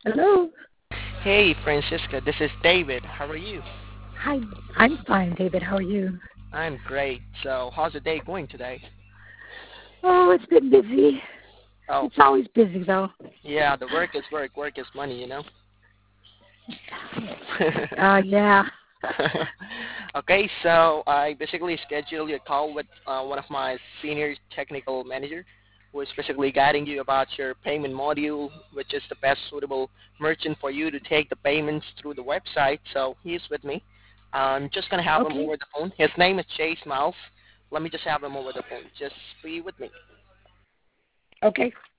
Hello. Hey, Francisca, this is David. How are you? Hi. I'm fine, David. How are you? I'm great. So, how's the day going today? Oh, it's been busy. Oh, It's always busy, though. yeah, the work is work. Work is money. Yeah. Okay, so I basically scheduled a call with one of my senior technical manager who is basically guiding you about your payment module, which is the best suitable merchant for you to take the payments through the website. So he's with me. I'm just going to have him Okay. over the phone. His name is Chase Miles. Let me just have him over the phone. Just be with me. Okay.